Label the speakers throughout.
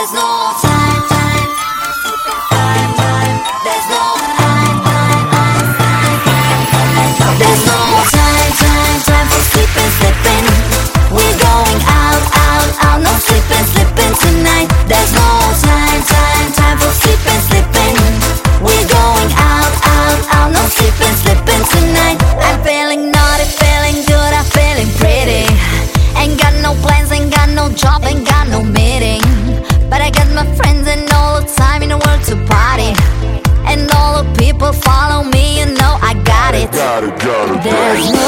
Speaker 1: There's no time, time, time, time. There's no time, time, time. There's no time, time, time for sleeping, slipping. We're going out, out, out. No sleeping, slipping tonight. There's no time, time, time for sleeping, slipping. We're going out, out, out. No sleeping, slipping tonight. I'm feeling naughty, feeling good, I'm feeling pretty. Ain't got no plans, ain't got no job, ain't got no meeting. But I got my friends and all the time in the world to party. And all the people follow me, you know I got it. There's no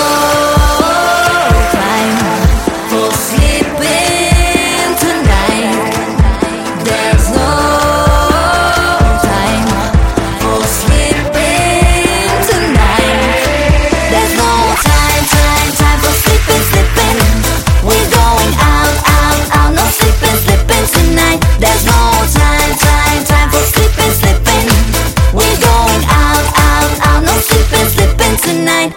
Speaker 1: time for sleeping tonight. There's no time for sleeping tonight. There's no time, time, time for sleeping, slipping. We're going out, out, out. No sleeping, slipping tonight. There's no time, time, time for sleeping, slipping. We're going out, out, out. No sleeping, slipping tonight.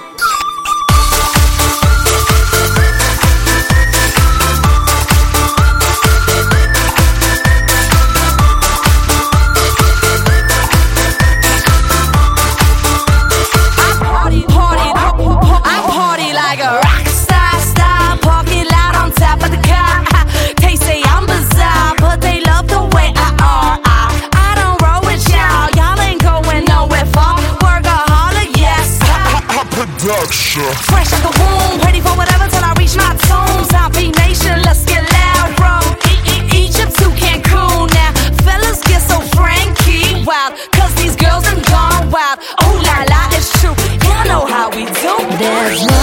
Speaker 2: I party like a rock star, parking loud on top of the car. They say I'm bizarre, but they love the way I are. I don't roll with y'all ain't going nowhere far. Workaholic, yes.
Speaker 3: Production.
Speaker 2: Fresh out the womb, ready for whatever till I reach my tomb. Zombie Nation, let's get loud, bro. Egypt to Cancun now. Fellas get so Frankie wild, cause these girls done gone wild. Ooh la la, it's true. Y'all know how we do.
Speaker 1: There's no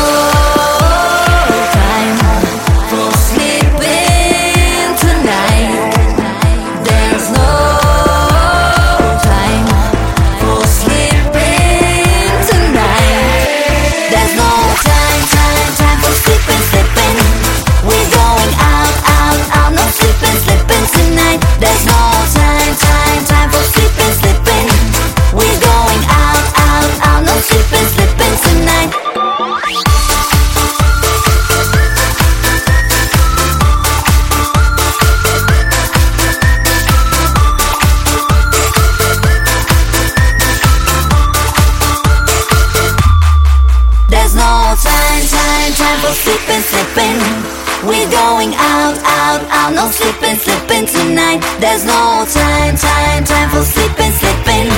Speaker 1: time for sleeping tonight. There's no time for sleeping tonight. There's no time, time, time for sleeping, slipping. We're going out, out, out. No sleeping, slipping tonight. There's no time, time, time for sleeping, slipping. We're going out, out, out. No sleeping, slipping tonight. There's no time, time, time for sleeping, slipping. We're going out, out, out. No sleeping, slipping tonight. There's no time, time, time for sleeping, slipping.